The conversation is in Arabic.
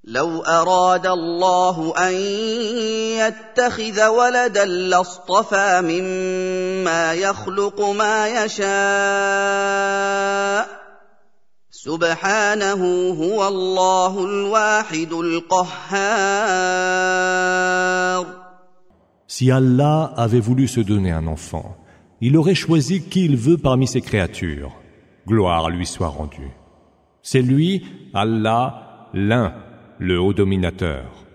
لو أراد الله أن يتخذ ولدا لاصطفى مما يخلق ما يشاء سبحانه هو الله الواحد القهار. Si Allah avait voulu se donner un enfant, il aurait choisi qui il veut parmi ses créatures. Gloire lui soit rendue. C'est lui, Allah, l'un, le haut dominateur.